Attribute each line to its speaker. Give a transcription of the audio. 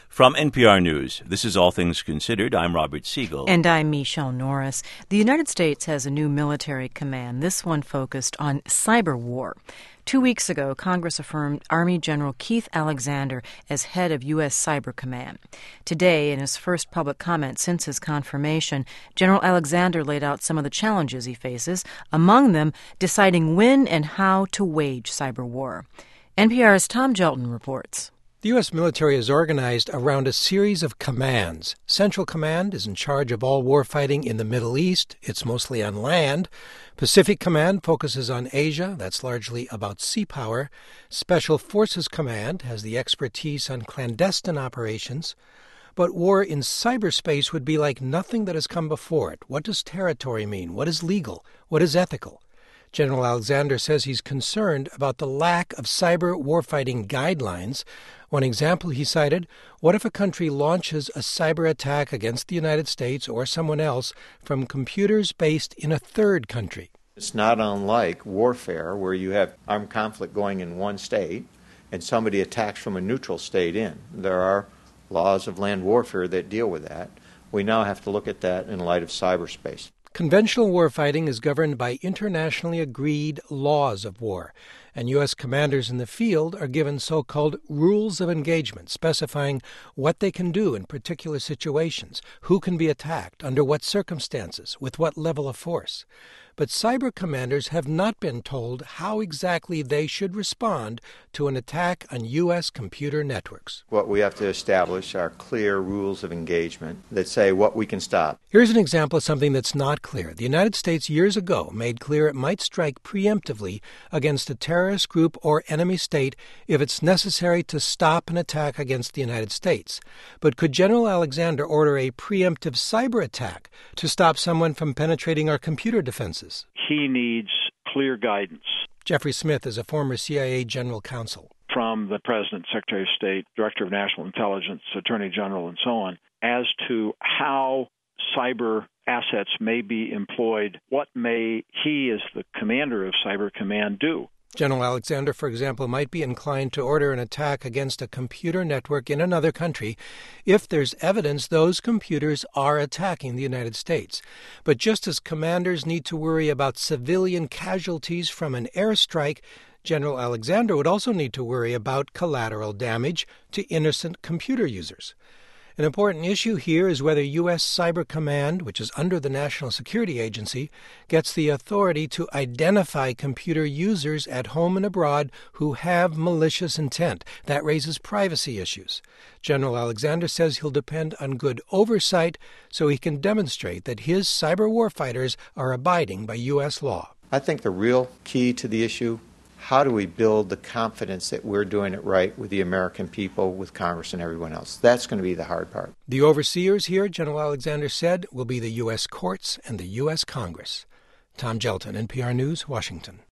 Speaker 1: From NPR News, this is All Things Considered. I'm Robert Siegel.
Speaker 2: And I'm Michelle Norris. The United States has a new military command, this one focused on cyber war. 2 weeks ago, Congress affirmed Army General Keith Alexander as head of U.S. Cyber Command. Today, in his first public comment since his confirmation, General Alexander laid out some of the challenges he faces, among them deciding when and how to wage cyber war. NPR's Tom Jelton reports.
Speaker 3: The U.S. military is organized around a series of commands. Central Command is in charge of all warfighting in the Middle East. It's mostly on land. Pacific Command focuses on Asia. That's largely about sea power. Special Forces Command has the expertise on clandestine operations. But war in cyberspace would be like nothing that has come before it. What does territory mean? What is legal? What is ethical? General Alexander says he's concerned about the lack of cyber warfighting guidelines. One example he cited, what if a country launches a cyber attack against the United States or someone else from computers based in a third country?
Speaker 4: It's not unlike warfare where you have armed conflict going in one state and somebody attacks from a neutral state in. There are laws of land warfare that deal with that. We now have to look at that in light of cyberspace.
Speaker 3: Conventional warfighting is governed by internationally agreed laws of war, and U.S. commanders in the field are given so-called rules of engagement, specifying what they can do in particular situations, who can be attacked, under what circumstances, with what level of force. But cyber commanders have not been told how exactly they should respond to an attack on U.S. computer networks.
Speaker 4: What we have to establish are clear rules of engagement that say what we can stop.
Speaker 3: Here's an example of something that's not clear. The United States years ago made clear it might strike preemptively against a terrorist group or enemy state if it's necessary to stop an attack against the United States. But could General Alexander order a preemptive cyber attack to stop someone from penetrating our computer defenses?
Speaker 5: He needs clear guidance.
Speaker 3: Jeffrey Smith is a former CIA general counsel.
Speaker 5: From the President, Secretary of State, Director of National Intelligence, Attorney General, and so on, as to how cyber assets may be employed. What may he, as the commander of Cyber Command, do?
Speaker 3: General Alexander, for example, might be inclined to order an attack against a computer network in another country if there's evidence those computers are attacking the United States. But just as commanders need to worry about civilian casualties from an airstrike, General Alexander would also need to worry about collateral damage to innocent computer users. An important issue here is whether U.S. Cyber Command, which is under the National Security Agency, gets the authority to identify computer users at home and abroad who have malicious intent. That raises privacy issues. General Alexander says he'll depend on good oversight so he can demonstrate that his cyber warfighters are abiding by U.S. law.
Speaker 4: I think the real key to the issue, how do we build the confidence that we're doing it right with the American people, with Congress and everyone else? That's going to be the hard part.
Speaker 3: The overseers here, General Alexander said, will be the U.S. courts and the U.S. Congress. Tom Jelton, NPR News, Washington.